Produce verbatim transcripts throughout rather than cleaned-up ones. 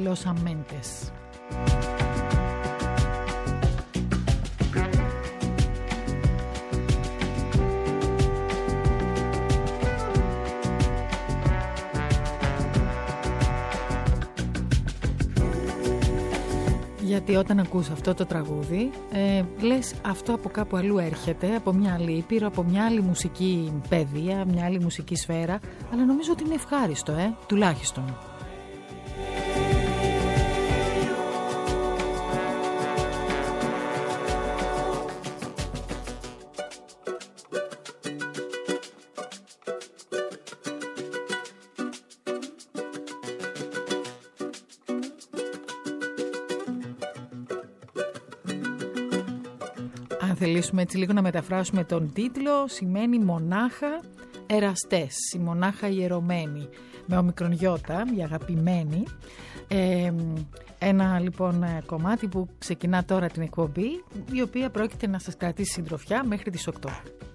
Los Amentes. Γιατί όταν ακούς αυτό το τραγούδι, ε, λες αυτό από κάπου αλλού έρχεται, από μια άλλη ήπειρο, από μια άλλη μουσική παιδεία, μια άλλη μουσική σφαίρα, αλλά νομίζω ότι είναι ευχάριστο, ε, τουλάχιστον. Αν θελήσουμε έτσι λίγο να μεταφράσουμε τον τίτλο, σημαίνει μονάχα εραστές, η μονάχα ιερωμένη, με ομικρον γιώτα, η αγαπημένη. Ε, ένα λοιπόν κομμάτι που ξεκινά τώρα την εκπομπή, η οποία πρόκειται να σας κρατήσει συντροφιά μέχρι τις οκτώ.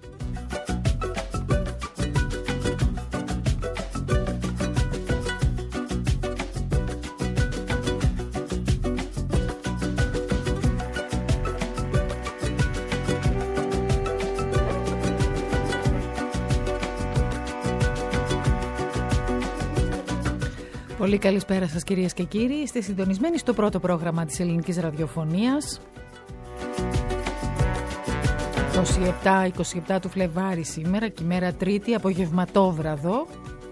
Πολύ καλησπέρα σας κυρίες και κύριοι. Είστε συντονισμένοι στο πρώτο πρόγραμμα της ελληνικής ραδιοφωνίας. είκοσι επτά είκοσι επτά του Φλεβάρι σήμερα και ημέρα Τρίτη, απογευματόβραδο.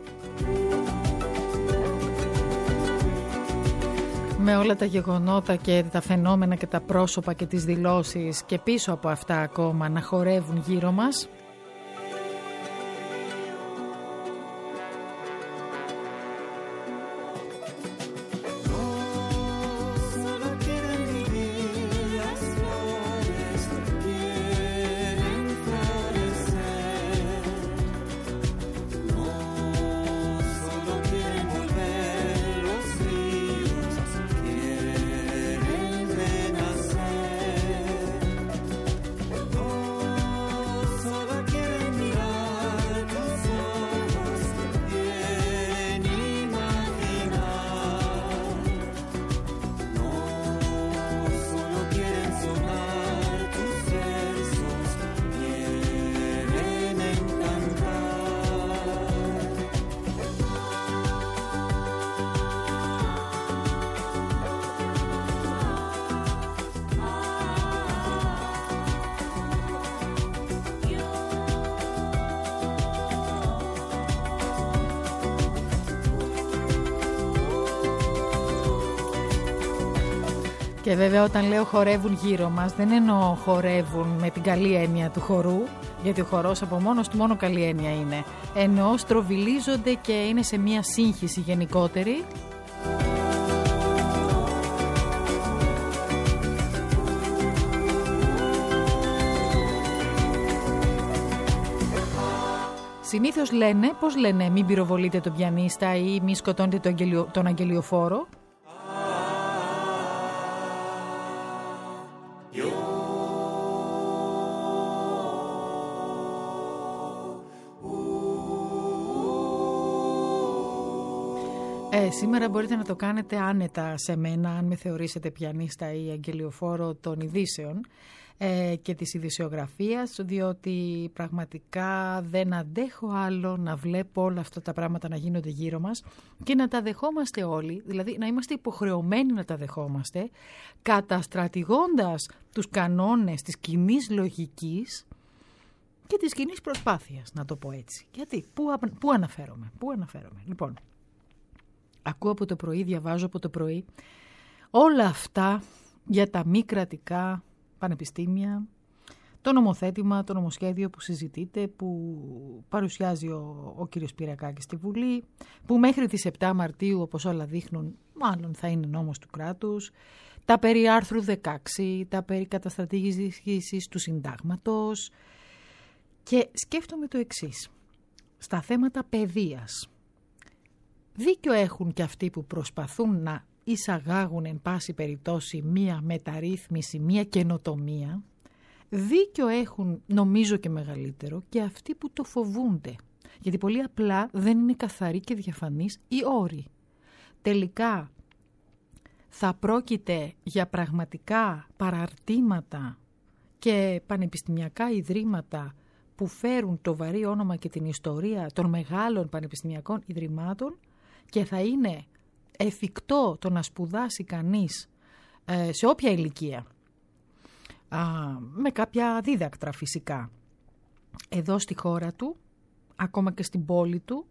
Με όλα τα γεγονότα και τα φαινόμενα και τα πρόσωπα και τις δηλώσεις και πίσω από αυτά ακόμα να χορεύουν γύρω μας. Και βέβαια όταν λέω χορεύουν γύρω μας, δεν εννοώ χορεύουν με την καλή έννοια του χορού, γιατί ο χορός από μόνος του μόνο καλή έννοια είναι. Εννοώ στροβιλίζονται και είναι σε μια σύγχυση γενικότερη. Συνήθως λένε, πώς λένε, μην πυροβολείτε τον πιανίστα ή μη σκοτώνετε τον, αγγελιο, τον αγγελιοφόρο. Ε, σήμερα μπορείτε να το κάνετε άνετα σε μένα, αν με θεωρήσετε πιανίστα ή αγγελιοφόρο των ειδήσεων ε, και της ειδησιογραφίας, διότι πραγματικά δεν αντέχω άλλο να βλέπω όλα αυτά τα πράγματα να γίνονται γύρω μας και να τα δεχόμαστε όλοι, δηλαδή να είμαστε υποχρεωμένοι να τα δεχόμαστε, καταστρατηγώντας τους κανόνες της κοινής λογικής και της κοινής προσπάθειας, να το πω έτσι. Γιατί, πού, πού αναφέρομαι, πού αναφέρομαι. Λοιπόν, ακούω από το πρωί, διαβάζω από το πρωί όλα αυτά για τα μη κρατικά πανεπιστήμια, το νομοθέτημα, το νομοσχέδιο που συζητείται, που παρουσιάζει ο, ο κύριος Πυρακάκης στη Βουλή, που μέχρι τις επτά Μαρτίου, όπως όλα δείχνουν, μάλλον θα είναι νόμος του κράτους, τα περί άρθρου δεκαέξι, τα περί καταστρατήγησης του συντάγματος. Και σκέφτομαι το εξής, στα θέματα παιδείας. Δίκιο έχουν και αυτοί που προσπαθούν να εισαγάγουν εν πάση περιπτώσει μία μεταρρύθμιση, μία καινοτομία. Δίκιο έχουν, νομίζω και μεγαλύτερο, και αυτοί που το φοβούνται. Γιατί πολύ απλά δεν είναι καθαροί και διαφανείς οι όροι. Τελικά θα πρόκειται για πραγματικά παραρτήματα και πανεπιστημιακά ιδρύματα που φέρουν το βαρύ όνομα και την ιστορία των μεγάλων πανεπιστημιακών ιδρυμάτων και θα είναι εφικτό το να σπουδάσει κανείς ε, σε όποια ηλικία, α, με κάποια δίδακτρα φυσικά, εδώ στη χώρα του, ακόμα και στην πόλη του,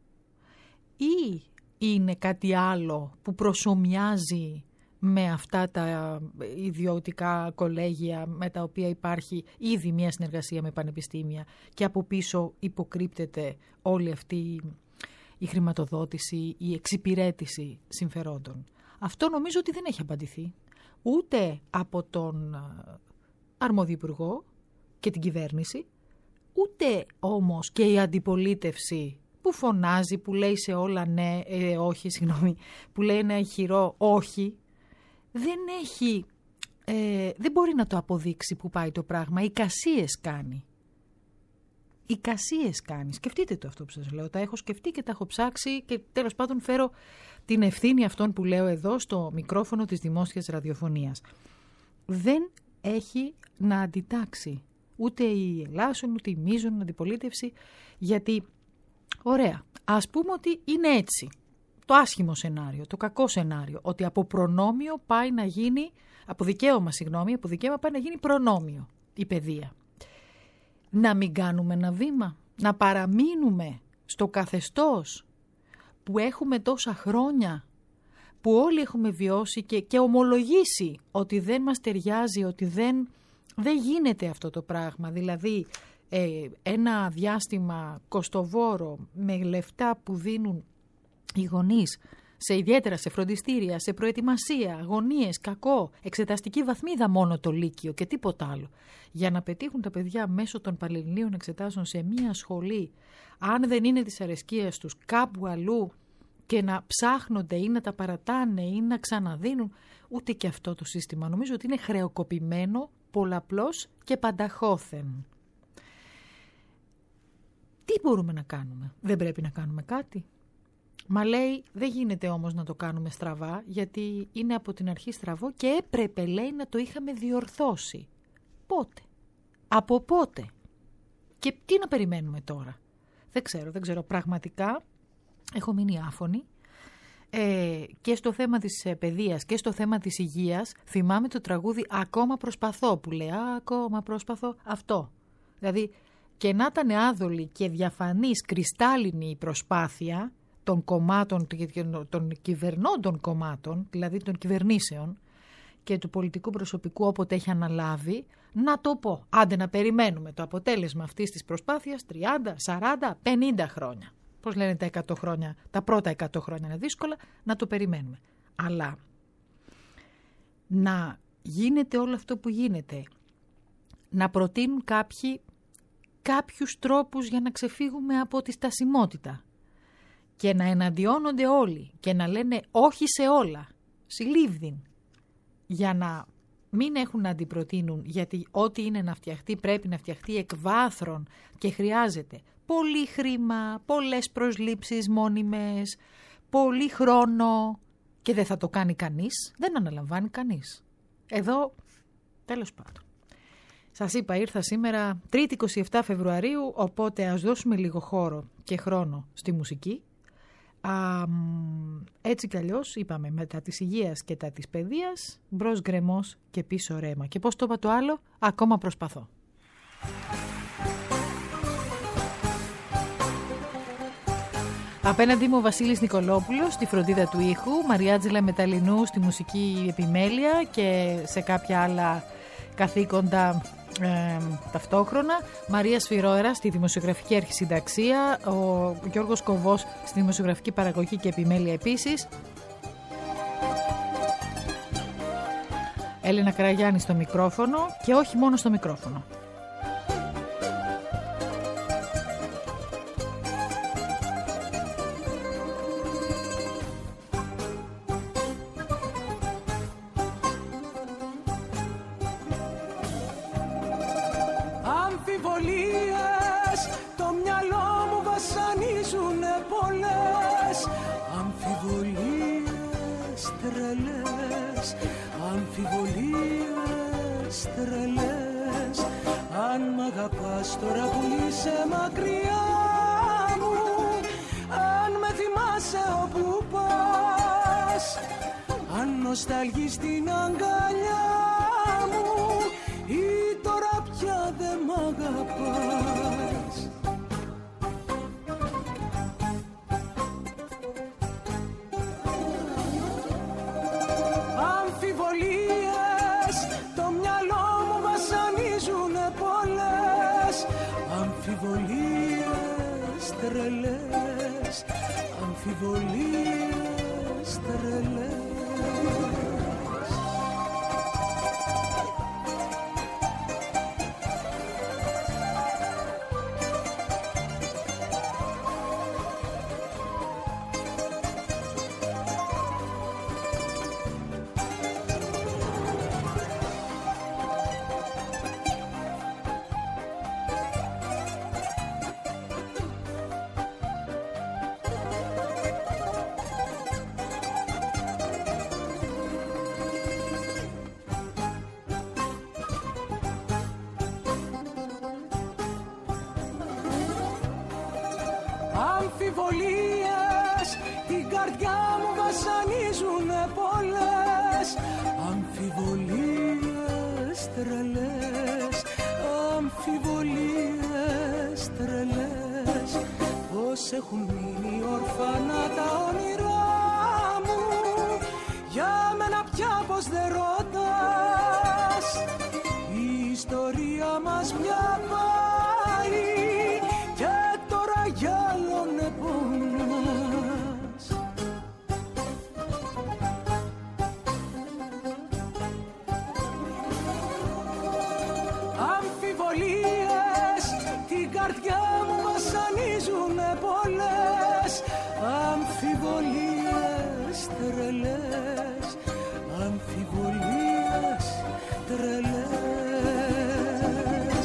ή είναι κάτι άλλο που προσομοιάζει με αυτά τα ιδιωτικά κολέγια με τα οποία υπάρχει ήδη μια συνεργασία με πανεπιστήμια και από πίσω υποκρύπτεται όλη αυτή η χρηματοδότηση, η εξυπηρέτηση συμφερόντων. Αυτό νομίζω ότι δεν έχει απαντηθεί ούτε από τον αρμόδιο υπουργό και την κυβέρνηση, ούτε όμως και η αντιπολίτευση που φωνάζει, που λέει σε όλα ναι, ε, όχι, συγγνώμη, που λέει ένα ηχηρό όχι, δεν έχει, ε, δεν μπορεί να το αποδείξει που πάει το πράγμα. Εικασίες κάνει. Εικασίες κάνει. Σκεφτείτε το αυτό που σας λέω. Τα έχω σκεφτεί και τα έχω ψάξει και τέλος πάντων φέρω την ευθύνη αυτών που λέω εδώ στο μικρόφωνο της δημόσιας ραδιοφωνίας. Δεν έχει να αντιτάξει ούτε η Ελλάσσον, ούτε η μείζον αντιπολίτευση, γιατί ωραία, ας πούμε ότι είναι έτσι. Το άσχημο σενάριο, το κακό σενάριο, ότι από προνόμιο πάει να γίνει, από δικαίωμα, συγγνώμη, από δικαίωμα πάει να γίνει προνόμιο η παιδεία. Να μην κάνουμε ένα βήμα, να παραμείνουμε στο καθεστώς που έχουμε τόσα χρόνια, που όλοι έχουμε βιώσει και, και ομολογήσει ότι δεν μας ταιριάζει, ότι δεν, δεν γίνεται αυτό το πράγμα. Δηλαδή ε, ένα διάστημα κοστοβόρο με λεφτά που δίνουν οι γονείς, σε ιδιαίτερα σε φροντιστήρια, σε προετοιμασία, αγωνίες, κακό, εξεταστική βαθμίδα μόνο το Λύκειο και τίποτα άλλο. Για να πετύχουν τα παιδιά μέσω των πανελληνίων εξετάσεων σε μία σχολή, αν δεν είναι της αρεσκίας τους κάπου αλλού και να ψάχνονται ή να τα παρατάνε ή να ξαναδίνουν, ούτε και αυτό το σύστημα. Νομίζω ότι είναι χρεοκοπημένο, πολλαπλώς και πανταχώθεν. Τι μπορούμε να κάνουμε? Δεν πρέπει να κάνουμε κάτι? Μα λέει δεν γίνεται όμως να το κάνουμε στραβά, γιατί είναι από την αρχή στραβό και έπρεπε, λέει, να το είχαμε διορθώσει. Πότε? Από πότε? Και τι να περιμένουμε τώρα? Δεν ξέρω, δεν ξέρω. Πραγματικά έχω μείνει άφωνη ε, και στο θέμα της παιδείας και στο θέμα της υγείας. Θυμάμαι το τραγούδι «Ακόμα προσπαθώ» που λέει «Ακόμα προσπαθώ». Αυτό. Δηλαδή και να ήταν άδολη και διαφανής, κρυστάλλινη η προσπάθεια των κομμάτων, των κυβερνώντων κομμάτων, δηλαδή των κυβερνήσεων και του πολιτικού προσωπικού όποτε έχει αναλάβει, να το πω. Άντε να περιμένουμε το αποτέλεσμα αυτής της προσπάθειας τριάντα, σαράντα, πενήντα χρόνια. Πώς λένε τα εκατό χρόνια, τα πρώτα εκατό χρόνια είναι δύσκολα, να το περιμένουμε. Αλλά να γίνεται όλο αυτό που γίνεται, να προτείνουν κάποιοι κάποιους τρόπους για να ξεφύγουμε από τη στασιμότητα και να εναντιώνονται όλοι και να λένε όχι σε όλα, συλλήβδιν, για να μην έχουν να αντιπροτείνουν, γιατί ό,τι είναι να φτιαχτεί πρέπει να φτιαχτεί εκ βάθρων και χρειάζεται πολύ χρήμα, πολλές προσλήψεις μόνιμες, πολύ χρόνο και δεν θα το κάνει κανείς, δεν αναλαμβάνει κανείς. Εδώ, τέλος πάντων. Σας είπα, ήρθα σήμερα Τρίτη εικοστή εβδόμη Φεβρουαρίου, οπότε ας δώσουμε λίγο χώρο και χρόνο στη μουσική. Α, έτσι κι αλλιώς είπαμε, μετά της υγείας και τα της παιδείας, μπρος γκρεμός και πίσω ρέμα. Και πώς το είπα το άλλο? Ακόμα προσπαθώ. Απέναντι μου ο Βασίλης Νικολόπουλος στη φροντίδα του ήχου, Μαριάτζελα Μεταλλινού στη μουσική επιμέλεια και σε κάποια άλλα καθήκοντα ε, ταυτόχρονα, Μαρία Σφυρόερα στη δημοσιογραφική αρχισυνταξία, ο Γιώργος Κοβός στη δημοσιογραφική παραγωγή και επιμέλεια επίσης, Έλενα Καραγιάννη στο μικρόφωνο και όχι μόνο στο μικρόφωνο. τρελές, αμφιβολίες τρελές. Αν μ' αγαπάς τώρα που είσαι μακριά μου, αν με θυμάσαι όπου πας, αν νοσταλγείς την αγκαλιά μου ή τώρα πια δεν μ' αγαπάς. Αμφιβολίες, το μυαλό μου βασανίζουνε πολλές. Αμφιβολίες τρελές, αμφιβολίες τρελές. Αμφιβολίες, την καρδιά μου βασανίζουνε πολλές. Αμφιβολίες τρελές, αμφιβολίες τρελές. Πώς έχουν μείνει ορφανά τα όνειρά μου, για μένα πια πως δεν ρωτάς. Η ιστορία μας πια πάει και τώρα για άλλον πονάς. Αμφιβολίες, την καρδιά μου βασανίζουνε πολλές. Αμφιβολίες τρελές, αμφιβολίες τρελές.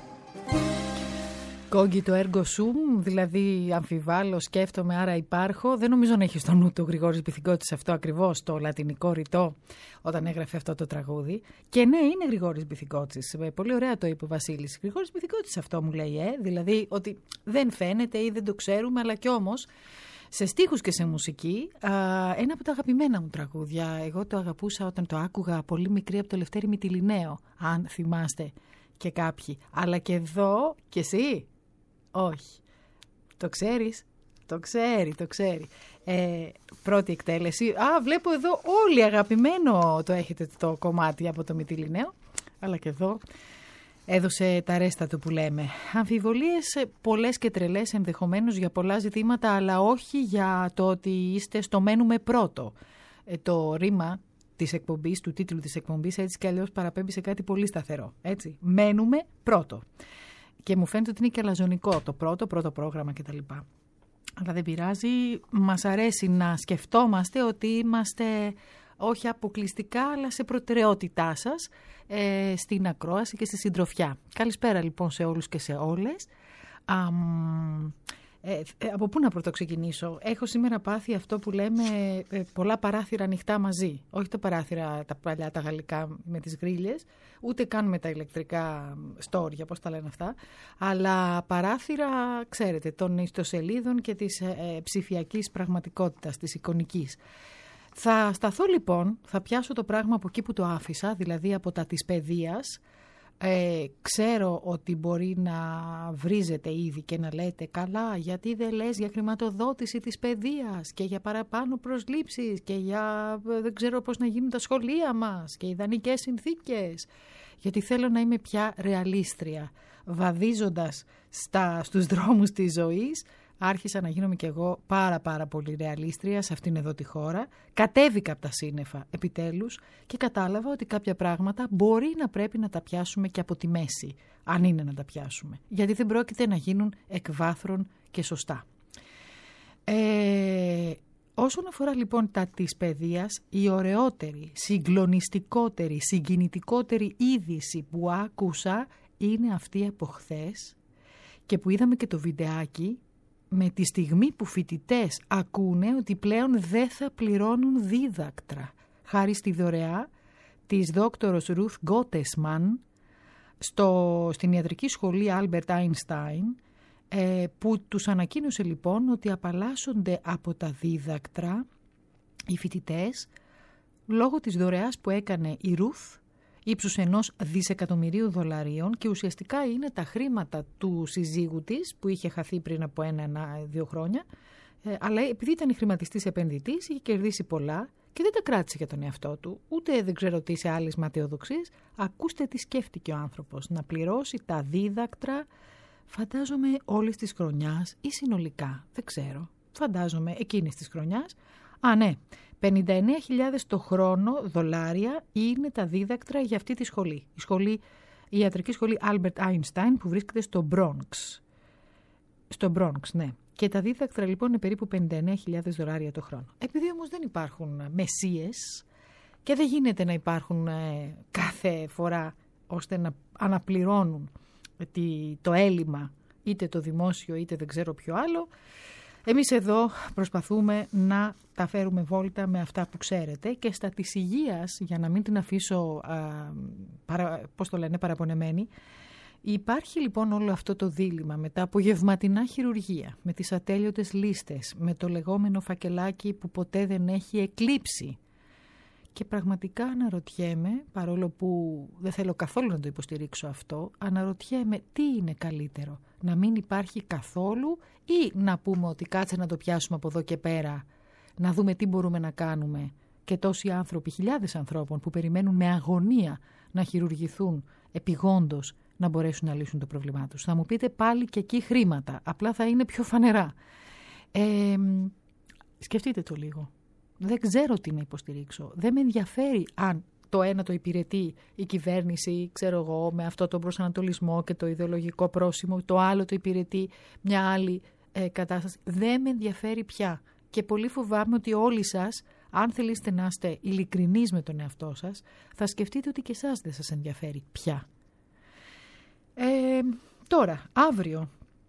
Κόγκι το έργο σου, δηλαδή αμφιβάλλω, σκέφτομαι, άρα υπάρχω. Δεν νομίζω να έχει στο νου του ο Γρηγόρης Μπηθυγκώτης αυτό ακριβώς το λατινικό ρητό όταν έγραφε αυτό το τραγούδι. Και ναι, είναι Γρηγόρης Μπηθυγκώτης. Πολύ ωραία το είπε ο Βασίλης. Γρηγόρης Μπηθυγκώτης αυτό μου λέει, ε? Δηλαδή ότι δεν φαίνεται ή δεν το ξέρουμε, αλλά κι όμως σε στίχους και σε μουσική, α, ένα από τα αγαπημένα μου τραγούδια. Εγώ το αγαπούσα όταν το άκουγα πολύ μικρή από το Λευτέρη Μυτιληναίο, αν θυμάστε και κάποιοι. Αλλά και εδώ, και εσύ, όχι. Το ξέρεις, το ξέρει, το ξέρει. Ε, πρώτη εκτέλεση. Α, βλέπω εδώ όλοι αγαπημένο το έχετε το κομμάτι από το Μυτιληναίο. Αλλά και εδώ έδωσε τα ρέστα του που λέμε. Αμφιβολίες πολλές και τρελές ενδεχομένως για πολλά ζητήματα, αλλά όχι για το ότι είστε στο μένουμε πρώτο. Ε, το ρήμα της εκπομπής, του τίτλου της εκπομπής, έτσι κι αλλιώς παραπέμπει σε κάτι πολύ σταθερό. Έτσι. Μένουμε πρώτο. Και μου φαίνεται ότι είναι και αλαζονικό το πρώτο, πρώτο πρόγραμμα κτλ. Αλλά δεν πειράζει. Μας αρέσει να σκεφτόμαστε ότι είμαστε όχι αποκλειστικά, αλλά σε προτεραιότητά σας ε, στην ακρόαση και στη συντροφιά. Καλησπέρα λοιπόν σε όλους και σε όλες. Α, ε, ε, από πού να πρωτοξεκινήσω? Έχω σήμερα πάθει αυτό που λέμε ε, πολλά παράθυρα ανοιχτά μαζί. Όχι τα παράθυρα τα παλιά, τα γαλλικά με τις γκρίλιες, ούτε καν με τα ηλεκτρικά στόρια, πώς τα λένε αυτά, αλλά παράθυρα, ξέρετε, των ιστοσελίδων και της ε, ε, ψηφιακής πραγματικότητας, της εικονικής. Θα σταθώ λοιπόν, θα πιάσω το πράγμα από εκεί που το άφησα, δηλαδή από τα της παιδείας. Ε, ξέρω ότι μπορεί να βρίζετε ήδη και να λέτε καλά, γιατί δεν λες για χρηματοδότηση της παιδείας και για παραπάνω προσλήψεις και για δεν ξέρω πώς να γίνουν τα σχολεία μας και ιδανικές συνθήκες. Γιατί θέλω να είμαι πια ρεαλίστρια. Βαδίζοντας στα, στους δρόμους της ζωής, άρχισα να γίνομαι κι εγώ πάρα πάρα πολύ ρεαλίστρια σε αυτήν εδώ τη χώρα. Κατέβηκα από τα σύννεφα επιτέλους και κατάλαβα ότι κάποια πράγματα μπορεί να πρέπει να τα πιάσουμε και από τη μέση, αν είναι να τα πιάσουμε. Γιατί δεν πρόκειται να γίνουν εκ βάθρων και σωστά. Ε, όσον αφορά λοιπόν τα της παιδείας, η ωραιότερη, συγκλονιστικότερη, συγκινητικότερη είδηση που άκουσα είναι αυτή από χθες και που είδαμε και το βιντεάκι με τη στιγμή που φοιτητές ακούνε ότι πλέον δεν θα πληρώνουν δίδακτρα, χάρη στη δωρεά της δόκτωρος Ruth Gottesman στο, στην ιατρική σχολή Albert Einstein, ε, που τους ανακοίνωσε λοιπόν ότι απαλλάσσονται από τα δίδακτρα οι φοιτητές λόγω της δωρεάς που έκανε η Ruth ύψους ενός δισεκατομμυρίου δολαρίων, και ουσιαστικά είναι τα χρήματα του συζύγου της που είχε χαθεί πριν από ένα-δύο χρόνια, ε, αλλά επειδή ήταν χρηματιστής επενδυτής είχε κερδίσει πολλά και δεν τα κράτησε για τον εαυτό του, ούτε δεν ξέρω τι σε άλλες ματαιοδοξίες. Ακούστε τι σκέφτηκε ο άνθρωπος, να πληρώσει τα δίδακτρα, φαντάζομαι όλης της χρονιάς ή συνολικά, δεν ξέρω, φαντάζομαι εκείνης της χρονιάς. Α, ναι, πενήντα εννέα χιλιάδες το χρόνο δολάρια είναι τα δίδακτρα για αυτή τη σχολή. Η, σχολή, η ιατρική σχολή Albert Einstein που βρίσκεται στο Bronx. Στο Bronx, ναι. Και τα δίδακτρα λοιπόν είναι περίπου πενήντα εννέα χιλιάδες δολάρια το χρόνο. Επειδή όμως δεν υπάρχουν μεσίες και δεν γίνεται να υπάρχουν ε, κάθε φορά ώστε να αναπληρώνουν τη, το έλλειμμα είτε το δημόσιο είτε δεν ξέρω ποιο άλλο, εμείς εδώ προσπαθούμε να τα φέρουμε βόλτα με αυτά που ξέρετε, και στα της υγείας, για να μην την αφήσω α, παρα, πώς το λένε, παραπονεμένη. Υπάρχει λοιπόν όλο αυτό το δίλημμα με τα απογευματινά χειρουργεία, με τις ατέλειωτες λίστες, με το λεγόμενο φακελάκι που ποτέ δεν έχει εκλείψει. Και πραγματικά αναρωτιέμαι, παρόλο που δεν θέλω καθόλου να το υποστηρίξω αυτό, αναρωτιέμαι τι είναι καλύτερο, να μην υπάρχει καθόλου ή να πούμε ότι κάτσε να το πιάσουμε από εδώ και πέρα, να δούμε τι μπορούμε να κάνουμε, και τόσοι άνθρωποι, χιλιάδες ανθρώπων που περιμένουν με αγωνία να χειρουργηθούν επιγόντως, να μπορέσουν να λύσουν το πρόβλημά τους. Θα μου πείτε πάλι και εκεί χρήματα, απλά θα είναι πιο φανερά. Ε, σκεφτείτε το λίγο. Δεν ξέρω τι να υποστηρίξω. Δεν με ενδιαφέρει αν το ένα το υπηρετεί η κυβέρνηση, ξέρω εγώ, με αυτό το προσανατολισμό και το ιδεολογικό πρόσημο, το άλλο το υπηρετεί μια άλλη ε, κατάσταση. Δεν με ενδιαφέρει πια. Και πολύ φοβάμαι ότι όλοι σας, αν θελήσετε να είστε ειλικρινείς με τον εαυτό σας, θα σκεφτείτε ότι και εσάς δεν σας ενδιαφέρει πια. Ε, τώρα, αύριο,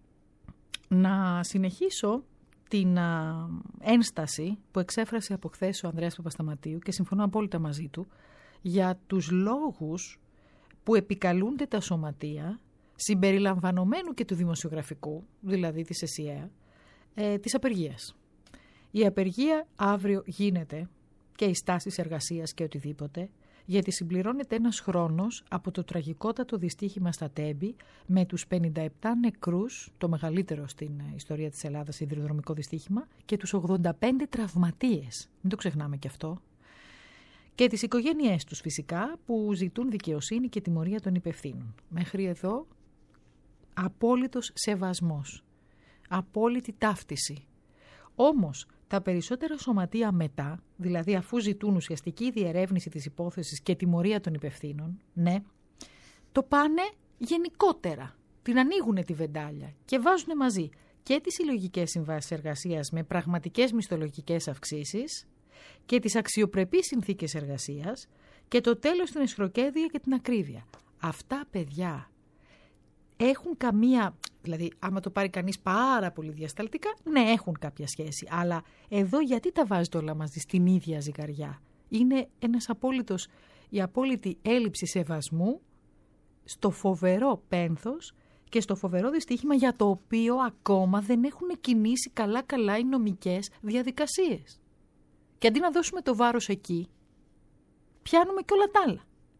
να συνεχίσω την α, ένσταση που εξέφρασε από χθες ο Ανδρέας Παπασταματίου, και συμφωνώ απόλυτα μαζί του, για τους λόγους που επικαλούνται τα σωματεία, συμπεριλαμβανομένου και του δημοσιογραφικού, δηλαδή της ΕΣΥΑ, ε, της απεργίας. Η απεργία αύριο γίνεται, και οι στάσεις εργασίας και οτιδήποτε, γιατί συμπληρώνεται ένας χρόνος από το τραγικότατο δυστύχημα στα Τέμπη με τους πενήντα επτά νεκρούς, το μεγαλύτερο στην ιστορία της Ελλάδας σιδηροδρομικό δυστύχημα, και τους ογδόντα πέντε τραυματίες. Μην το ξεχνάμε και αυτό. Και τις οικογένειές τους φυσικά, που ζητούν δικαιοσύνη και τιμωρία των υπευθύνων. Μέχρι εδώ απόλυτος σεβασμός, απόλυτη ταύτιση. Όμως τα περισσότερα σωματεία μετά, δηλαδή αφού ζητούν ουσιαστική διερεύνηση της υπόθεσης και τιμωρία των υπευθύνων, ναι, το πάνε γενικότερα. Την ανοίγουν τη βεντάλια και βάζουν μαζί και τις συλλογικές συμβάσεις εργασίας με πραγματικές μισθολογικές αυξήσεις και τις αξιοπρεπείς συνθήκες εργασίας και το τέλος στην εσχροκέρδεια και την ακρίβεια. Αυτά, παιδιά, έχουν καμία, δηλαδή άμα το πάρει κανείς πάρα πολύ διασταλτικά, ναι, έχουν κάποια σχέση. Αλλά εδώ γιατί τα βάζετε όλα μαζί στην ίδια ζυγαριά? Είναι ένας απόλυτος, η απόλυτη έλλειψη σεβασμού στο φοβερό πένθος και στο φοβερό δυστύχημα για το οποίο ακόμα δεν έχουν κινήσει καλά-καλά οι νομικές διαδικασίες. Και αντί να δώσουμε το βάρος εκεί, πιάνουμε και όλα τα άλλα.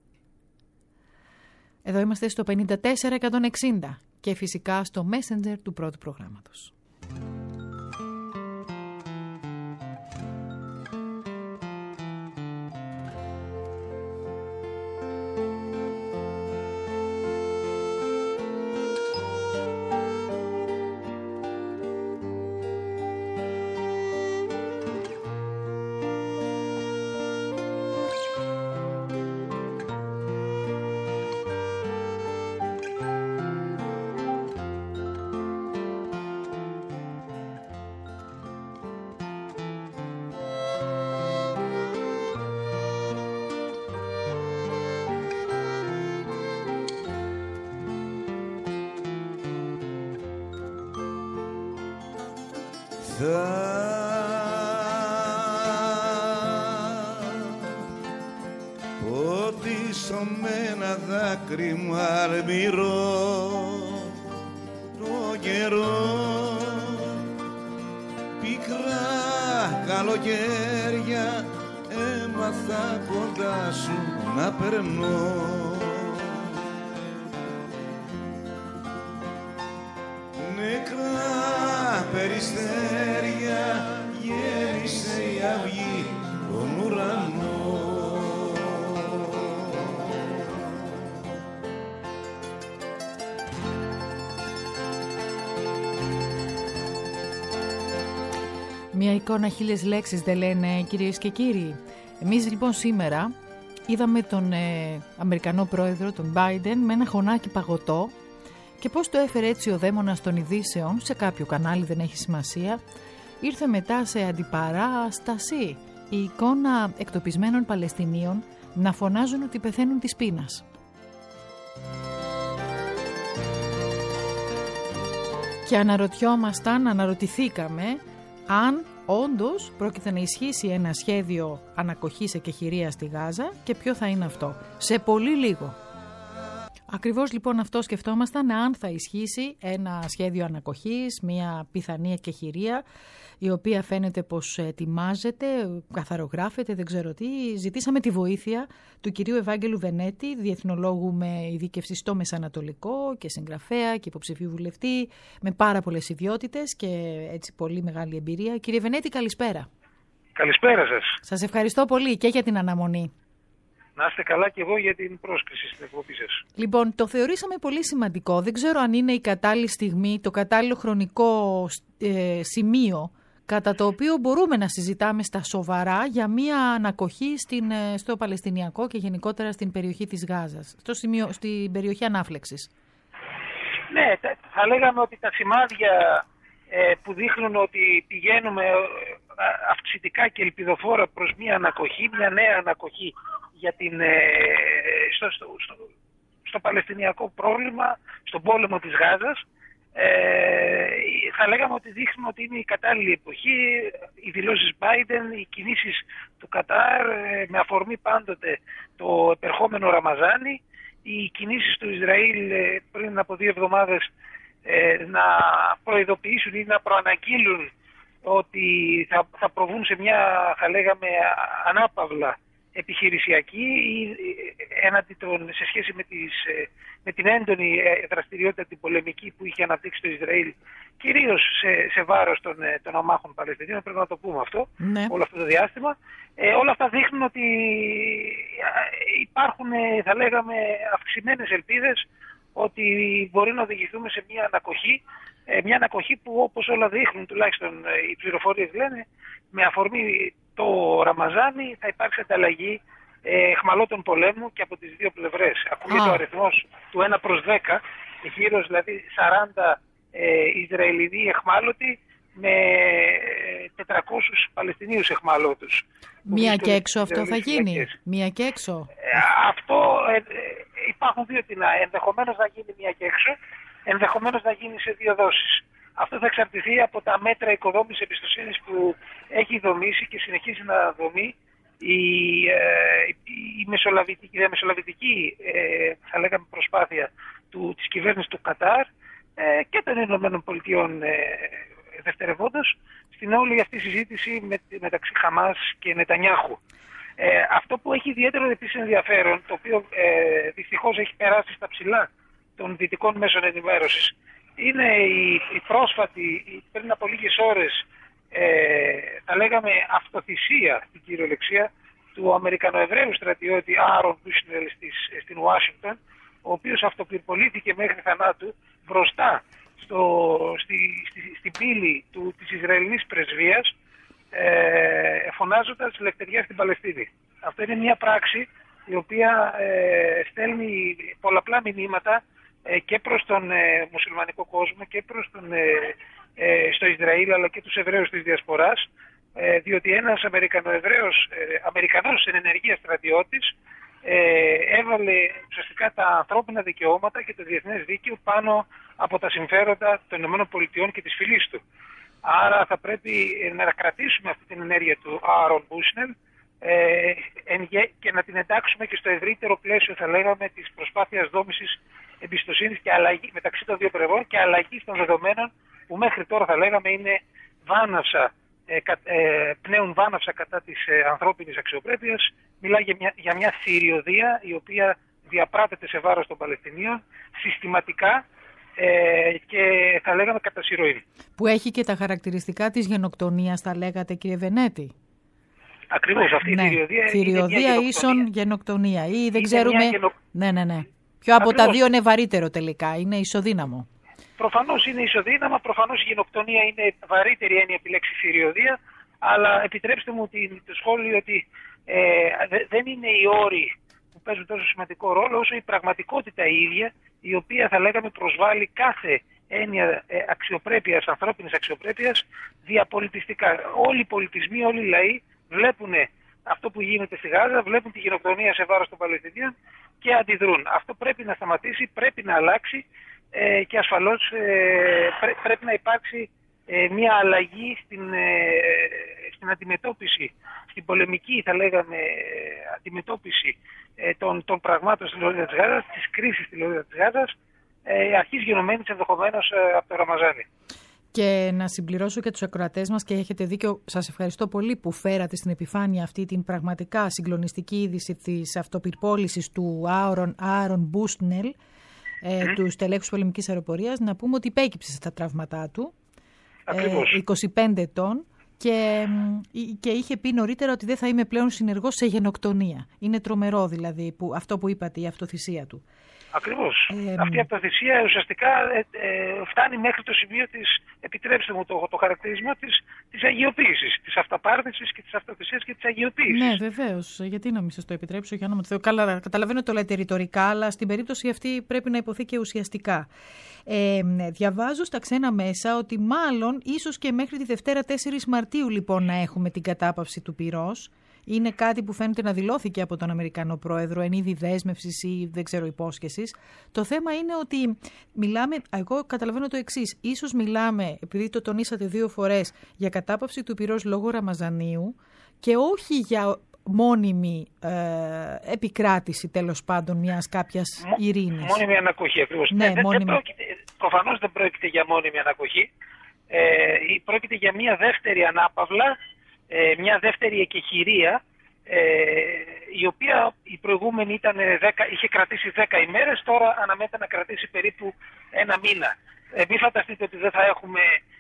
Εδώ είμαστε στο πενήντα τέσσερα εκατόν εξήντα και φυσικά στο Messenger του πρώτου προγράμματος. βοηθά. Ποτίσω με ένα δάκρυ μου αλμυρό το καιρό, πικρά καλοκαίρια έμαθα κοντά σου να περνώ. Νεκρά περιστέρια γέμισε η αυγή τον ουρανό. Μια εικόνα χίλιες λέξεις δεν λένε, κυρίες και κύριοι. Εμείς λοιπόν σήμερα είδαμε τον ε, Αμερικανό πρόεδρο, τον Biden, με ένα χωνάκι παγωτό και πώς το έφερε έτσι ο δαίμονας των ειδήσεων σε κάποιο κανάλι, δεν έχει σημασία. Ήρθε μετά σε αντιπαράσταση η εικόνα εκτοπισμένων Παλαιστινίων να φωνάζουν ότι πεθαίνουν της πείνας. Και αναρωτιόμασταν, αναρωτηθήκαμε αν όντως πρόκειται να ισχύσει ένα σχέδιο ανακοχής εκεχηρίας στη Γάζα και ποιο θα είναι αυτό. Σε πολύ λίγο. Ακριβώς λοιπόν αυτό σκεφτόμασταν, αν θα ισχύσει ένα σχέδιο ανακοχής, μια πιθανή εκεχηρία, η οποία φαίνεται πως ετοιμάζεται, καθαρογράφεται, δεν ξέρω τι. Ζητήσαμε τη βοήθεια του κυρίου Ευάγγελου Βενέτη, διεθνολόγου με ειδίκευση στο Μεσανατολικό και συγγραφέα και υποψηφίου βουλευτή, με πάρα πολλές ιδιότητες και έτσι πολύ μεγάλη εμπειρία. Κύριε Βενέτη, καλησπέρα. Καλησπέρα σας. Σας ευχαριστώ πολύ και για την αναμονή. Να είστε καλά και εγώ για την πρόσκληση στην εκπομπή σας. Λοιπόν, το θεωρήσαμε πολύ σημαντικό. Δεν ξέρω αν είναι η κατάλληλη στιγμή, το κατάλληλο χρονικό ε, σημείο κατά το οποίο μπορούμε να συζητάμε στα σοβαρά για μία ανακοχή στην, στο Παλαιστινιακό και γενικότερα στην περιοχή της Γάζας, στο σημείο, στην περιοχή ανάφλεξης. Ναι, θα λέγαμε ότι τα σημάδια ε, που δείχνουν ότι πηγαίνουμε αυξητικά και ελπιδοφόρα προς μία ανακοχή, μία νέα ανακοχή για την, ε, στο, στο, στο, στο Παλαιστινιακό πρόβλημα, στον πόλεμο της Γάζας, Ε, θα λέγαμε ότι δείχνουμε ότι είναι η κατάλληλη εποχή, οι δηλώσεις Biden, οι κινήσεις του Κατάρ ε, με αφορμή πάντοτε το επερχόμενο Ραμαζάνι, οι κινήσεις του Ισραήλ ε, πριν από δύο εβδομάδες ε, να προειδοποιήσουν ή να προαναγγείλουν ότι θα, θα προβούν σε μια, θα λέγαμε, ανάπαυλα επιχειρησιακή ή έναντι των, σε σχέση με, τις, με την έντονη δραστηριότητα την πολεμική που είχε αναπτύξει το Ισραήλ, κυρίως σε, σε βάρος των, των αμάχων Παλαιστινίων, πρέπει να το πούμε αυτό, ναι. Όλο αυτό το διάστημα. Ε, όλα αυτά δείχνουν ότι υπάρχουν, θα λέγαμε, αυξημένες ελπίδες ότι μπορεί να οδηγηθούμε σε μια ανακοχή, μια ανακοχή που όπως όλα δείχνουν, τουλάχιστον οι πληροφορίες λένε, με αφορμή το Ραμαζάνι θα υπάρξει ανταλλαγή ε, εχμαλώτων πολέμου και από τις δύο πλευρές. Ακούγεται ο αριθμός του ένα προς δέκα, γύρω δηλαδή σαράντα ε, Ισραηλινοί εχμάλωτοι με τετρακόσιους Παλαιστινίους εχμάλωτους. Μία και έξω αυτό θα γίνει. Φυλακές. Μία και έξω. Ε, αυτό ε, ε, υπάρχουν δύο τινά. Ενδεχομένως να γίνει μία και έξω, ενδεχομένως να γίνει σε δύο δόσεις. Αυτό θα εξαρτηθεί από τα μέτρα οικοδόμησης εμπιστοσύνης που έχει δομήσει και συνεχίζει να δομεί η, ε, η μεσολαβητική, η διαμεσολαβητική ε, θα λέγαμε προσπάθεια του, της κυβέρνησης του Κατάρ ε, και των Ηνωμένων Πολιτειών ε, δευτερευόντως στην όλη αυτή συζήτηση με, μεταξύ Χαμάς και Νετανιάχου. Ε, αυτό που έχει ιδιαίτερο επίσης ενδιαφέρον, το οποίο ε, δυστυχώς έχει περάσει στα ψηλά των δυτικών μέσων ενημέρωσης, είναι η, η πρόσφατη, πριν από λίγες ώρες, ε, θα λέγαμε αυτοθυσία στην κυριολεξία του Αμερικανοεβραίου στρατιώτη Άρον Μπούσνελ στην Ουάσιγκτον, ο οποίος αυτοπυρπολήθηκε μέχρι θανάτου μπροστά στο, στη, στη, στην πύλη του, της Ισραηλινής πρεσβείας, ε, φωνάζοντας «Λευτεριά στην Παλαιστίνη». Αυτό είναι μια πράξη η οποία ε, στέλνει πολλαπλά μηνύματα και προς τον ε, μουσουλμανικό κόσμο και προς τον, ε, ε, στο Ισραήλ αλλά και τους Εβραίους της Διασποράς, ε, διότι ένας Αμερικανοεβραίος, ε, Αμερικανός εν ενεργεία στρατιώτης ε, έβαλε ουσιαστικά τα ανθρώπινα δικαιώματα και το διεθνές δίκαιο πάνω από τα συμφέροντα των ΗΠΑ και της φυλής του. Άρα θα πρέπει να κρατήσουμε αυτή την ενέργεια του Άρον Μπούσνελ ε, και να την εντάξουμε και στο ευρύτερο πλαίσιο, θα λέγαμε, της προσπάθειας δόμησης εμπιστοσύνης και αλλαγή μεταξύ των δύο πλευρών και αλλαγή των δεδομένων που μέχρι τώρα, θα λέγαμε, είναι βάναυσα, ε, ε, πνέουν βάναυσα κατά της ε, ανθρώπινης αξιοπρέπειας. Μιλάει για μια, για μια θηριωδία η οποία διαπράττεται σε βάρος των Παλαιστινίων συστηματικά ε, και θα λέγαμε κατά συρροή. Που έχει και τα χαρακτηριστικά της γενοκτονίας, θα λέγατε, κύριε Βενέτη. Ακριβώς, αυτή ναι. η θηριωδία, θηριωδία είναι ίσον γενοκτονία. Ή δεν είναι ξέρουμε. γενο... Ναι, ναι, ναι. Ποιο από Ακριβώς. τα δύο είναι βαρύτερο τελικά, είναι ισοδύναμο. Προφανώς είναι ισοδύναμα, προφανώς η γενοκτονία είναι βαρύτερη έννοια από τη λέξη θηριωδία, αλλά επιτρέψτε μου την, το σχόλιο ότι ε, δεν είναι οι όροι που παίζουν τόσο σημαντικό ρόλο, όσο η πραγματικότητα η ίδια, η οποία θα λέγαμε προσβάλλει κάθε έννοια ε, αξιοπρέπειας, ανθρώπινης αξιοπρέπειας, διαπολιτιστικά. Όλοι οι πολιτισμοί, όλοι οι λαοί βλέπουν αυτό που γίνεται στη Γάζα, βλέπουν τη γενοκτονία σε βάρος των Παλαιστινίων και αντιδρούν. Αυτό πρέπει να σταματήσει, πρέπει να αλλάξει ε, και ασφαλώς ε, πρέ, πρέπει να υπάρξει ε, μια αλλαγή στην, ε, στην αντιμετώπιση, στην πολεμική, θα λέγαμε, αντιμετώπιση ε, των, των πραγμάτων στη Λωρίδα της Γάζας, της κρίσης στη Λωρίδα της Γάζας, ε, αρχής γενομένης ενδεχομένως ε, από το Ραμαζάνι. Και να συμπληρώσω και τους ακροατές μας, και έχετε δίκιο, σας ευχαριστώ πολύ που φέρατε στην επιφάνεια αυτή την πραγματικά συγκλονιστική είδηση της αυτοπυρπόλησης του Άρον Μπούσνελ, ε, mm. του στελέχους πολεμικής αεροπορίας. Να πούμε ότι υπέκυψε στα τραύματά του, ε, είκοσι πέντε ετών, και, και είχε πει νωρίτερα ότι δεν θα είμαι πλέον συνεργός σε γενοκτονία. Είναι τρομερό δηλαδή που, αυτό που είπατε, η αυτοθυσία του. Ακριβώς. Ε, Αυτή η αυτοθυσία ουσιαστικά ε, ε, φτάνει μέχρι το σημείο της, επιτρέψτε μου το, το χαρακτηρισμό της, της αγιοποίησης, της αυταπάρνησης και της αυτοθυσίας και της αγιοποίησης. Ναι, βεβαίως. Γιατί να μην σας το επιτρέψω, για όνομα του Θεού. Καλά, καταλαβαίνω το λέτε ρητορικά, αλλά στην περίπτωση αυτή πρέπει να υποθεί και ουσιαστικά. Ε, διαβάζω στα ξένα μέσα ότι μάλλον ίσως και μέχρι τη Δευτέρα τέσσερις Μαρτίου λοιπόν να έχουμε την κατάπαυση του πυρός. Είναι κάτι που φαίνεται να δηλώθηκε από τον Αμερικανό πρόεδρο εν είδη δέσμευσης ή δεν ξέρω υπόσχεσης. Το θέμα είναι ότι μιλάμε, εγώ καταλαβαίνω το εξής, ίσως μιλάμε, επειδή το τονίσατε δύο φορές, για κατάπαυση του πυρός λόγω Ραμαζανίου και όχι για μόνιμη ε, επικράτηση τέλος πάντων μιας κάποιας Μο, ειρήνης. Μόνιμη ανακοχή ακριβώς. Ναι, δεν, μόνιμη... δεν πρόκειται, προφανώς δεν πρόκειται για μόνιμη ανακοχή. Ε, πρόκειται για μια δεύτερη ανάπαυλα, ε, μια δεύτερη εκεχηρία, ε, η οποία η προηγούμενη ήταν δέκα, είχε κρατήσει δέκα ημέρες, τώρα αναμένεται να κρατήσει περίπου ένα μήνα. Ε, μην φανταστείτε ότι δεν θα έχουμε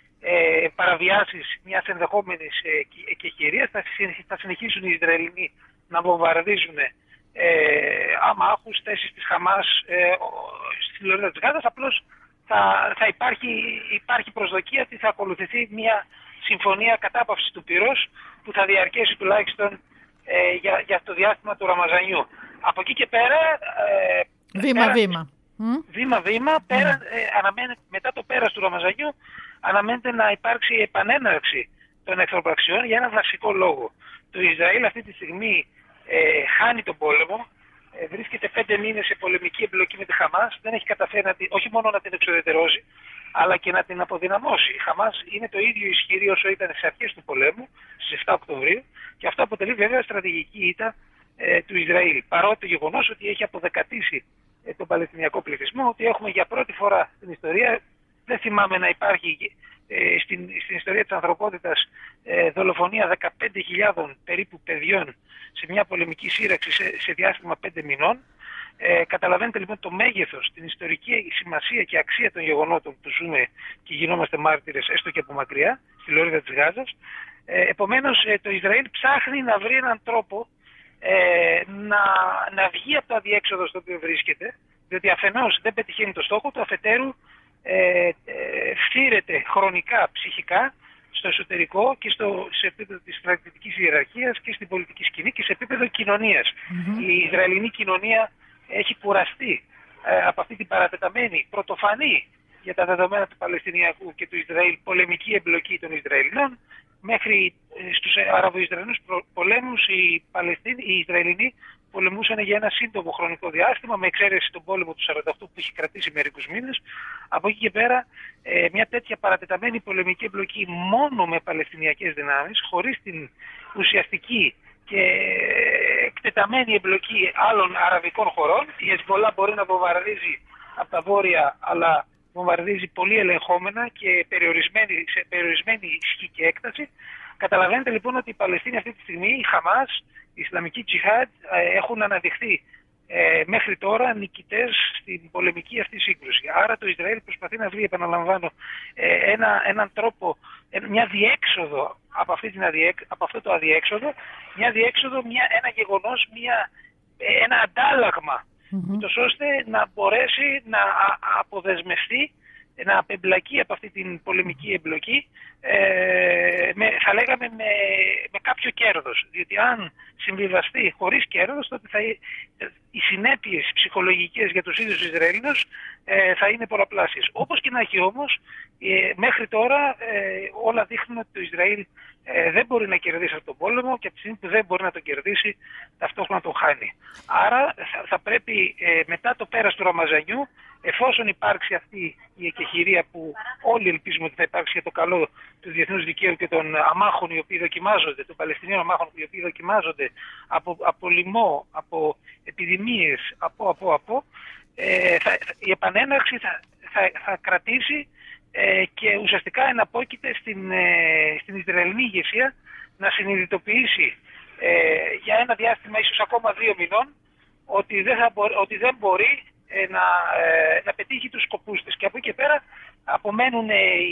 ε, παραβιάσεις μιας ενδεχόμενης ε, εκεχηρίας. Θα, θα συνεχίσουν οι Ισραηλινοί να βομβαρδίζουν ε, αμάχους, θέσεις της Χαμάς ε, στη Λωρίδα της Γάζας. Απλώς θα, θα υπάρχει, υπάρχει προσδοκία ότι θα ακολουθηθεί μια συμφωνία κατάπαυσης του πυρός που θα διαρκέσει τουλάχιστον ε, για, για το διάστημα του Ραμαζανιού. Από εκεί και πέρα... Ε, Βήμα-βήμα. Βήμα-βήμα, πέρα, ε, αναμένεται, μετά το πέρας του Ραμαζανιού αναμένεται να υπάρξει επανέναρξη των εχθροπραξιών για έναν βασικό λόγο. Το Ισραήλ αυτή τη στιγμή ε, χάνει τον πόλεμο, ε, βρίσκεται πέντε μήνες σε πολεμική εμπλοκή με τη Χαμάς, δεν έχει καταφέρει να την, όχι μόνο να την εξοδετερώσει, αλλά και να την αποδυναμώσει. Η Χαμάς είναι το ίδιο ισχυρή όσο ήταν στις αρχές του πολέμου, στις εφτά Οκτωβρίου, και αυτό αποτελεί βέβαια στρατηγική ήττα ε, του Ισραήλ. Παρότι το γεγονός ότι έχει αποδεκατήσει ε, τον Παλαιστινιακό πληθυσμό, ότι έχουμε για πρώτη φορά στην ιστορία, δεν θυμάμαι να υπάρχει ε, στην, στην ιστορία της ανθρωπότητας ε, δολοφονία δεκαπέντε χιλιάδων περίπου παιδιών σε μια πολεμική σύραξη σε, σε διάστημα πέντε μηνών. Ε, καταλαβαίνετε λοιπόν το μέγεθος, την ιστορική σημασία και αξία των γεγονότων που ζούμε και γινόμαστε μάρτυρες έστω και από μακριά στη Λωρίδα της Γάζας. Ε, επομένως ε, το Ισραήλ ψάχνει να βρει έναν τρόπο ε, να, να βγει από το αδιέξοδο στο οποίο βρίσκεται, διότι αφενός δεν πετυχαίνει το στόχο του, αφετέρου ε, ε, φθήρεται χρονικά, ψυχικά στο εσωτερικό και στο, σε επίπεδο της στρατιωτικής ιεραρχίας και στην πολιτική σκηνή και σε επίπεδο κοινωνίας. Mm-hmm. Η Ισραηλινή κοινωνία έχει κουραστεί ε, από αυτή την παρατεταμένη, πρωτοφανή για τα δεδομένα του Παλαιστινιακού και του Ισραήλ πολεμική εμπλοκή των Ισραηλινών. Μέχρι ε, στους Αραβο-Ισραηλινούς πολέμους οι, Παλαιστίνοι, οι Ισραηλινοί πολεμούσαν για ένα σύντομο χρονικό διάστημα, με εξαίρεση τον πόλεμο του σαράντα οκτώ που είχε κρατήσει μερικούς μήνες. Από εκεί και πέρα ε, μια τέτοια παρατεταμένη πολεμική εμπλοκή μόνο με παλαιστινιακές δυνάμεις, χωρίς την ουσιαστική και εκτεταμένη εμπλοκή άλλων αραβικών χωρών. Η Hezbollah μπορεί να βομβαρδίζει από τα βόρεια, αλλά βομβαρδίζει πολύ ελεγχόμενα και περιορισμένη, σε περιορισμένη ισχύ και έκταση. Καταλαβαίνετε λοιπόν ότι οι Παλαιστίνοι αυτή τη στιγμή, η Χαμάς, η Ισλαμική Τζιχάντ, έχουν αναδειχθεί ε, μέχρι τώρα νικητές στην πολεμική αυτή σύγκρουση. Άρα το Ισραήλ προσπαθεί να βρει, επαναλαμβάνω, ε, ένα, έναν τρόπο, ε, μια διέξοδο από, αυτή την αδιέξ, από αυτό το αδιέξοδο, μια διέξοδο, μια, ένα γεγονός, μια, ε, ένα αντάλλαγμα, mm-hmm. ούτως ώστε να μπορέσει να αποδεσμευτεί, να απεμπλακεί από αυτή την πολεμική εμπλοκή, ε, με, θα λέγαμε με, με κάποιο κέρδος. Διότι αν συμβιβαστεί χωρίς κέρδος, τότε θα, οι συνέπειες ψυχολογικές για τους ίδιους Ισραηλινούς ε, θα είναι πολλαπλάσιες. Όπως και να έχει όμως, ε, μέχρι τώρα ε, όλα δείχνουν ότι το Ισραήλ ε, δεν μπορεί να κερδίσει αυτόν τον πόλεμο και από τη στιγμή που δεν μπορεί να τον κερδίσει, ταυτόχρονα τον χάνει. Άρα θα, θα πρέπει ε, μετά το πέρας του Ραμαζανιού, εφόσον υπάρξει αυτή η εκεχηρία που όλοι ελπίζουμε ότι θα υπάρξει για το καλό του διεθνούς δικαίου και των αμάχων οι οποίοι δοκιμάζονται, των Παλαιστινίων αμάχων οι οποίοι δοκιμάζονται από, από λοιμό, από επιδημίες, από, από, από, ε, θα, η επανέναρξη θα, θα, θα κρατήσει ε, και ουσιαστικά εναπόκειται στην, ε, στην Ισραηλινή ηγεσία να συνειδητοποιήσει ε, για ένα διάστημα ίσως ακόμα δύο μηνών ότι δεν, θα μπο, ότι δεν μπορεί Να, να πετύχει τους σκοπούς της. Και από εκεί και πέρα απομένουν οι,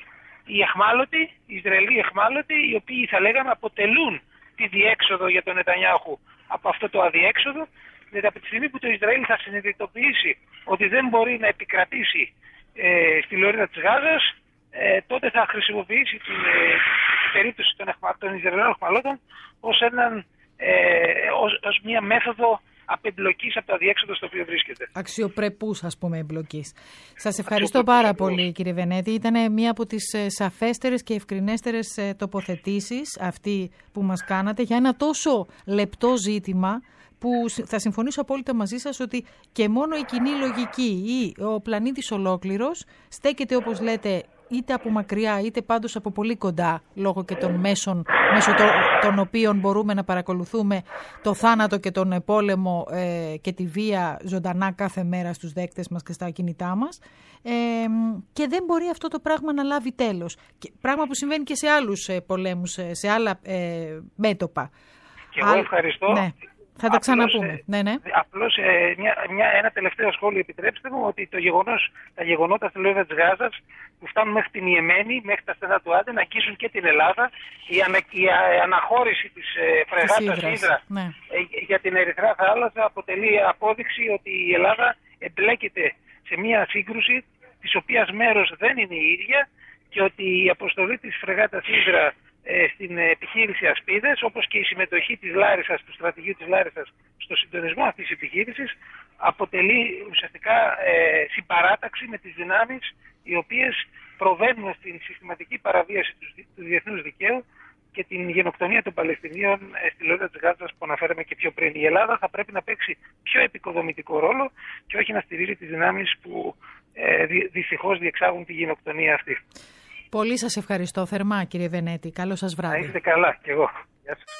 οι εχμάλωτοι, οι Ισραηλοί εχμάλωτοι, οι οποίοι θα λέγαμε αποτελούν τη διέξοδο για τον Νετανιάχου από αυτό το αδιέξοδο. Δηλαδή από τη στιγμή που το Ισραήλ θα συνειδητοποιήσει ότι δεν μπορεί να επικρατήσει ε, στη λωρίδα της Γάζας, ε, τότε θα χρησιμοποιήσει την ε, περίπτωση των, εχμα, των Ισραηλινών εχμαλώτων ως, έναν, ε, ως, ως μια μέθοδο απεμπλοκής από το αδιέξοδο στο οποίο βρίσκεται. Αξιοπρεπούς, ας πούμε, εμπλοκής. Σας ευχαριστώ πάρα πολύ, κύριε Βενέτη. Ήταν μία από τις σαφέστερες και ευκρινέστερες τοποθετήσεις αυτή που μας κάνατε για ένα τόσο λεπτό ζήτημα που θα συμφωνήσω απόλυτα μαζί σας ότι και μόνο η κοινή λογική ή ο πλανήτης ολόκληρος στέκεται, όπως λέτε, είτε από μακριά είτε πάντως από πολύ κοντά, λόγω και των μέσων μέσω των, των οποίων μπορούμε να παρακολουθούμε το θάνατο και τον πόλεμο ε, και τη βία ζωντανά κάθε μέρα στους δέκτες μας και στα κινητά μας, ε, και δεν μπορεί αυτό το πράγμα να λάβει τέλος. Και, πράγμα που συμβαίνει και σε άλλους ε, πολέμους, ε, σε άλλα ε, μέτωπα. Και εγώ ευχαριστώ. Ναι. Θα τα ξαναπούμε. Απλώς, ναι, ναι. Απλώς ε, μια, μια, ένα τελευταίο σχόλιο, επιτρέψτε μου, ότι το γεγονός, τα γεγονότα στη λωρίδα της Γάζας που φτάνουν μέχρι την Ιεμένη, μέχρι τα στενά του Άντε, να αγγίζουν και την Ελλάδα. Η, ανα, η α, αναχώρηση της ε, φρεγάτας Ύδρα ναι. ε, για την Ερυθρά θάλασσα αποτελεί απόδειξη ότι η Ελλάδα εμπλέκεται σε μια σύγκρουση της οποίας μέρος δεν είναι η ίδια και ότι η αποστολή της φρεγάτας Ύδρα στην επιχείρηση Ασπίδες, όπως και η συμμετοχή της Λάρισσας, του στρατηγίου της Λάρισσας στο συντονισμό αυτής της επιχείρησης, αποτελεί ουσιαστικά ε, συμπαράταξη με τις δυνάμεις οι οποίες προβαίνουν στην συστηματική παραβίαση του, του διεθνούς δικαίου και την γενοκτονία των Παλαιστινίων ε, στη λωρίδα της Γάζας που αναφέραμε και πιο πριν. Η Ελλάδα θα πρέπει να παίξει πιο επικοδομητικό ρόλο και όχι να στηρίζει τις δυνάμεις που ε, δυ, δυστυχώς διεξάγουν τη γενοκτονία αυτή. Πολύ σας ευχαριστώ θερμά, κύριε Βενέτη. Καλό σας βράδυ. Να είστε καλά κι εγώ. Γεια σας.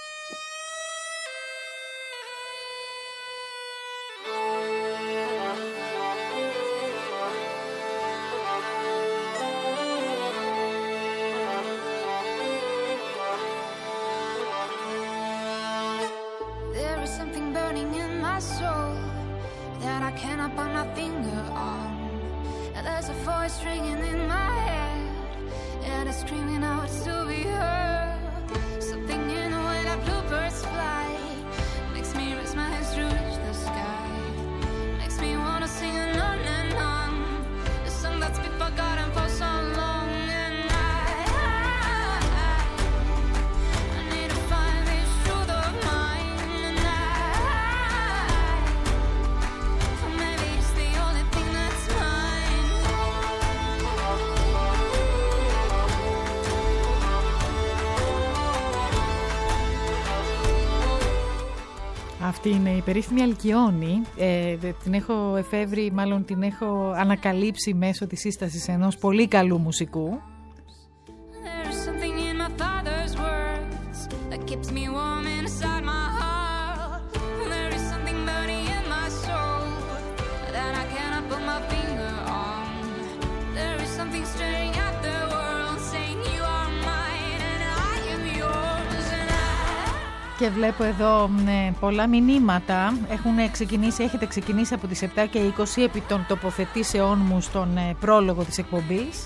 There is something burning in my soul that I cannot put my finger on. And there's a voice ringing in my head, and it's screaming out to be heard. Something in the way that bluebirds fly makes me raise my hands to reach the sky. Makes me wanna sing on and on, the song that's been forgotten for so long. And I, I, I need to find this truth of mine. And I, maybe it's the only thing that's mine. Αυτή είναι η περίφημη Αλκιόνη. Ε, την έχω εφεύρει, μάλλον την έχω ανακαλύψει μέσω της σύστασης ενός πολύ καλού μουσικού. Και βλέπω εδώ ναι, πολλά μηνύματα. Έχουν ξεκινήσει, έχετε ξεκινήσει από τις επτά και είκοσι επί των τοποθετήσεών μου στον ε, πρόλογο της εκπομπής.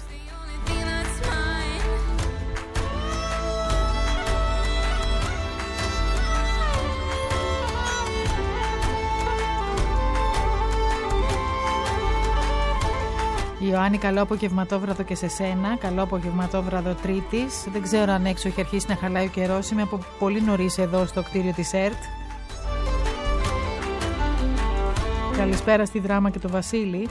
Ιωάννη, καλό απογευματόβραδο και σε σένα. Καλό απογευματόβραδο Τρίτης. Δεν ξέρω αν έξω έχει αρχίσει να χαλάει ο καιρός. Είμαι από πολύ νωρίς εδώ στο κτίριο της ΕΡΤ. Καλησπέρα στη Δράμα και το Βασίλη.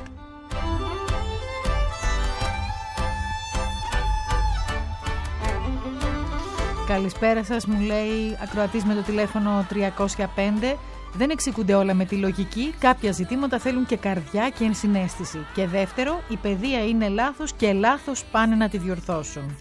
Καλησπέρα σας, μου λέει ακροατής με το τηλέφωνο τριακόσια πέντε. Δεν εξηγούνται όλα με τη λογική, κάποια ζητήματα θέλουν και καρδιά και ενσυναίσθηση. Και δεύτερο, η παιδεία είναι λάθος και λάθος πάνε να τη διορθώσουν.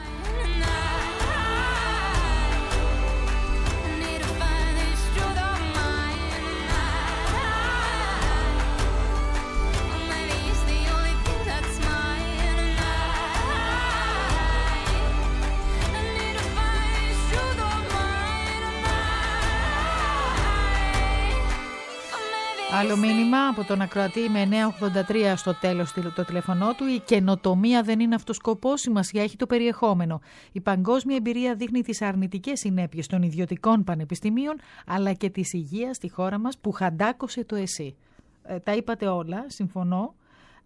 Άλλο μήνυμα από τον ακροατή με εννιά ογδόντα τρία στο τέλος το τηλεφωνό του. Η καινοτομία δεν είναι αυτός σκοπός, σημασία έχει το περιεχόμενο. Η παγκόσμια εμπειρία δείχνει τις αρνητικές συνέπειες των ιδιωτικών πανεπιστημίων αλλά και της υγείας στη χώρα μας που χαντάκωσε το ΕΣΥ. Ε, τα είπατε όλα, συμφωνώ.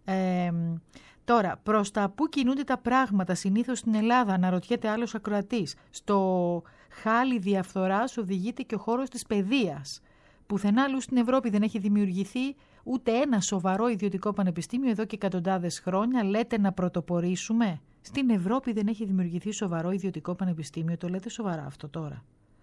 Ε, τώρα, προς τα πού κινούνται τα πράγματα συνήθως στην Ελλάδα, αναρωτιέται άλλος ακροατής. Στο χάλι διαφθοράς οδηγείται και ο χώρος της παιδείας. Πουθενά αλλού στην Ευρώπη δεν έχει δημιουργηθεί ούτε ένα σοβαρό ιδιωτικό πανεπιστήμιο εδώ και εκατοντάδες χρόνια. Λέτε να πρωτοπορήσουμε. Στην Ευρώπη δεν έχει δημιουργηθεί σοβαρό ιδιωτικό πανεπιστήμιο. Το λέτε σοβαρά αυτό τώρα?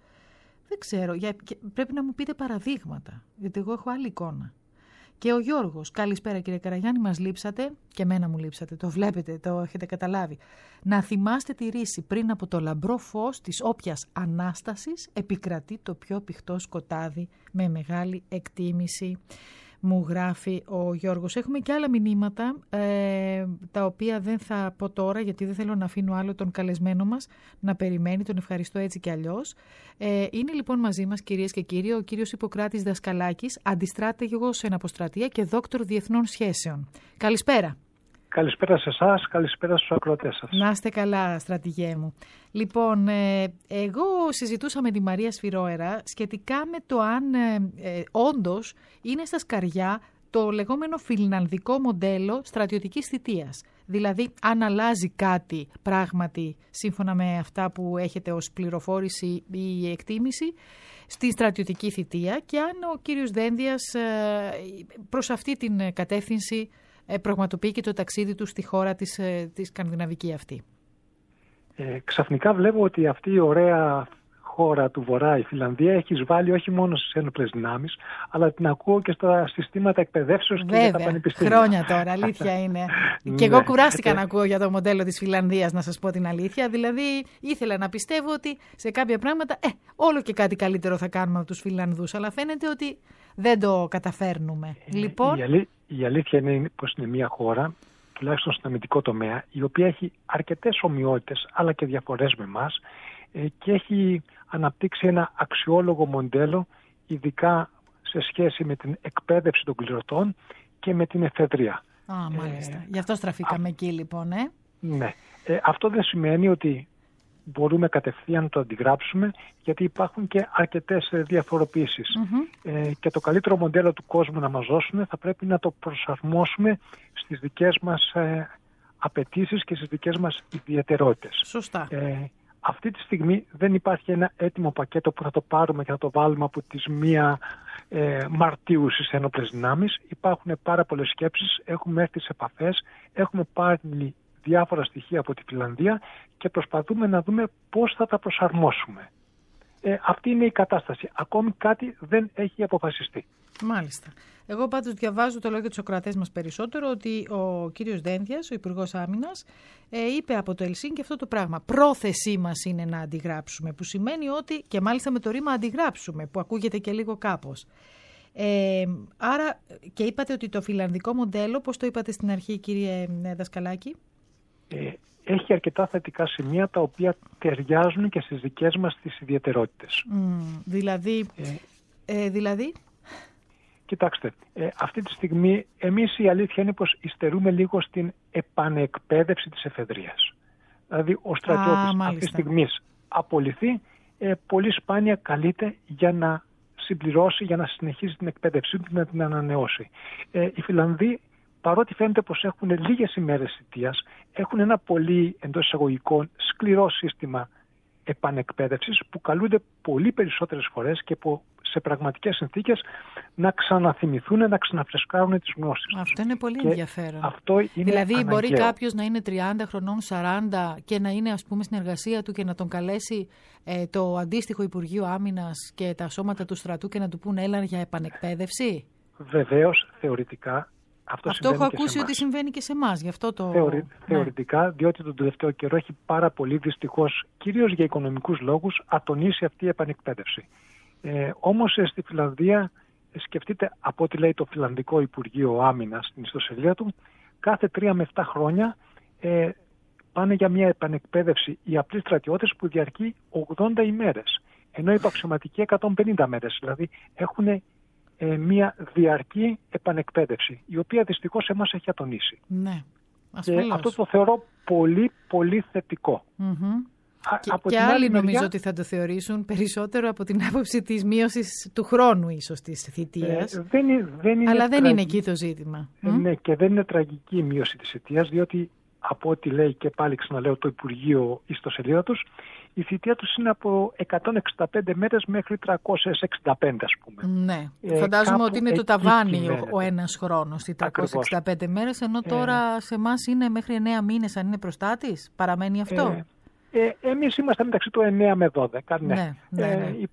Δεν ξέρω. Για, πρέπει να μου πείτε παραδείγματα. Γιατί εγώ έχω άλλη εικόνα. Και ο Γιώργος, καλησπέρα κύριε Καραγιάννη, μας λείψατε και εμένα μου λείψατε. Το βλέπετε, το έχετε καταλάβει. Να θυμάστε τη ρίση, πριν από το λαμπρό φως της όποιας ανάστασης επικρατεί το πιο πηχτό σκοτάδι, με μεγάλη εκτίμηση. Μου γράφει ο Γιώργος. Έχουμε και άλλα μηνύματα, ε, τα οποία δεν θα πω τώρα, γιατί δεν θέλω να αφήνω άλλο τον καλεσμένο μας να περιμένει. Τον ευχαριστώ έτσι κι αλλιώς. Ε, είναι λοιπόν μαζί μας, κυρίες και κύριοι, ο κύριος Ιπποκράτης Δασκαλάκης, αντιστράτηγος εν αποστρατεία και δόκτωρ διεθνών σχέσεων. Καλησπέρα. Καλησπέρα σε εσάς, καλησπέρα στους ακροατές σας. Να είστε καλά, στρατηγέ μου. Λοιπόν, ε, εγώ συζητούσα με τη Μαρία Σφυρόερα σχετικά με το αν ε, ε, όντως είναι στα σκαριά το λεγόμενο φιλανδικό μοντέλο στρατιωτικής θητείας. Δηλαδή, αν αλλάζει κάτι πράγματι, σύμφωνα με αυτά που έχετε ως πληροφόρηση ή εκτίμηση, στη στρατιωτική θητεία και αν ο κύριος Δένδιας ε, προς αυτή την κατεύθυνση πραγματοποιεί και το ταξίδι του στη χώρα της, της σκανδιναβική αυτή. Ε, ξαφνικά βλέπω ότι αυτή η ωραία χώρα του Βορρά, η Φιλανδία, έχει εισβάλει όχι μόνο στις ένοπλες δυνάμεις, αλλά την ακούω και στα συστήματα εκπαιδεύσεως και για τα πανεπιστήμια. Χρόνια τώρα, αλήθεια είναι. Και εγώ κουράστηκα να ακούω για το μοντέλο της Φιλανδίας, να σας πω την αλήθεια. Δηλαδή, ήθελα να πιστεύω ότι σε κάποια πράγματα, ε, όλο και κάτι καλύτερο θα κάνουμε από τους Φιλανδούς, αλλά φαίνεται ότι δεν το καταφέρνουμε. Ε, λοιπόν... η, αλή, η αλήθεια είναι πως είναι μια χώρα, τουλάχιστον στον αμυντικό τομέα, η οποία έχει αρκετές ομοιότητες, αλλά και διαφορές με εμάς, και έχει αναπτύξει ένα αξιόλογο μοντέλο, ειδικά σε σχέση με την εκπαίδευση των κληρωτών και με την εφεδρεία. Α, μάλιστα. Ε, Γι' αυτό στραφήκαμε α, εκεί λοιπόν, ε. Ναι. Ε, αυτό δεν σημαίνει ότι μπορούμε κατευθείαν να το αντιγράψουμε, γιατί υπάρχουν και αρκετές διαφοροποίησεις. Mm-hmm. Ε, και το καλύτερο μοντέλο του κόσμου να μας δώσουν θα πρέπει να το προσαρμόσουμε στις δικές μας ε, απαιτήσεις και στις δικές μας ιδιαιτερότητες. Σωστά. Ε, Αυτή τη στιγμή δεν υπάρχει ένα έτοιμο πακέτο που θα το πάρουμε και θα το βάλουμε από τις μία ε, Μαρτίου στις ένοπλες δυνάμεις. Υπάρχουν πάρα πολλές σκέψεις, έχουμε έρθει σε επαφές, έχουμε πάρει διάφορα στοιχεία από τη Φιλανδία και προσπαθούμε να δούμε πώς θα τα προσαρμόσουμε. Ε, αυτή είναι η κατάσταση. Ακόμη κάτι δεν έχει αποφασιστεί. Μάλιστα. Εγώ πάντως διαβάζω το λόγιο του Σοκρατές μας περισσότερο ότι ο κύριος Δένδιας, ο Υπουργός Άμυνας, ε, είπε από το Ελσίνκι αυτό το πράγμα. Πρόθεσή μας είναι να αντιγράψουμε, που σημαίνει ότι, και μάλιστα με το ρήμα αντιγράψουμε, που ακούγεται και λίγο κάπως. Ε, άρα, και είπατε ότι το φιλανδικό μοντέλο, πώς το είπατε στην αρχή κύριε Δασκαλάκη? Ε, έχει αρκετά θετικά σημεία τα οποία ταιριάζουν και στις δικές μας τις ιδιαιτερότητες. Mm, δηλαδή, ε, ε, δηλαδή... Κοιτάξτε, ε, αυτή τη στιγμή εμείς η αλήθεια είναι πως υστερούμε λίγο στην επανεκπαίδευση της εφεδρείας. Δηλαδή ο στρατιώτης αυτή τη στιγμή απολυθεί, ε, πολύ σπάνια καλείται για να συμπληρώσει, για να συνεχίσει την εκπαίδευσή του, να την ανανεώσει. Ε, οι Φιλανδοί, παρότι φαίνεται πως έχουν λίγες ημέρες θητείας, έχουν ένα πολύ εντός εισαγωγικών σκληρό σύστημα επανεκπαίδευσης που καλούνται πολύ περισσότερες φορές και που σε πραγματικές συνθήκες να ξαναθυμηθούν, να ξαναφρεσκάρουν τις γνώσεις τους. Αυτό είναι πολύ και ενδιαφέρον. Αυτό είναι δηλαδή αναγκαίο. Μπορεί κάποιος να είναι τριάντα χρονών, σαράντα και να είναι ας πούμε στην εργασία του και να τον καλέσει ε, το αντίστοιχο Υπουργείο Άμυνας και τα σώματα του στρατού και να του πούνε έλα για επανεκπαίδευση. Βεβαίως, θεωρητικά. Αυτό, αυτό έχω ακούσει ότι συμβαίνει και σε εμάς. Γι' αυτό το... Θεωρη... ναι. Θεωρητικά, διότι τον τελευταίο καιρό έχει πάρα πολύ δυστυχώς, κυρίως για οικονομικούς λόγους, ατονίσει αυτή η επανεκπαίδευση. Ε, όμως στη Φιλανδία, σκεφτείτε από ό,τι λέει το Φιλανδικό Υπουργείο Άμυνας στην ιστοσελίδα του, κάθε τρία με επτά χρόνια ε, πάνε για μια επανεκπαίδευση οι απλοί στρατιώτες που διαρκεί ογδόντα ημέρες. Ενώ οι αξιωματικοί εκατόν πενήντα μέρες. Δηλαδή έχουν ε, μια διαρκή επανεκπαίδευση, η οποία δυστυχώς εμάς έχει ατονίσει. Ναι, και αυτό το θεωρώ πολύ πολύ θετικό. Mm-hmm. Και, από και άλλοι μεριά... νομίζω ότι θα το θεωρήσουν περισσότερο από την άποψη της μείωσης του χρόνου ίσως της θητείας. Ε, δεν, δεν είναι Αλλά δεν τραγική. είναι εκεί το ζήτημα. Ε, ναι, και δεν είναι τραγική η μείωση της θητείας, διότι από ό,τι λέει και πάλι ξαναλέω το Υπουργείο ιστοσελίδα τους, η θητεία τους είναι από εκατόν εξήντα πέντε μέρες μέχρι τριακόσιες εξήντα πέντε ας πούμε. Ναι, ε, φαντάζομαι ότι είναι το ταβάνι ο, ο ένας χρόνος, οι τριακόσιες εξήντα πέντε μέρες, ενώ τώρα ε, σε εμάς είναι μέχρι εννέα μήνες αν είναι προστάτης. Παραμένει αυτό. Ε, Ε, εμείς είμαστε μεταξύ του εννέα με δώδεκα. Ναι. Ναι, ναι, ναι. Ε,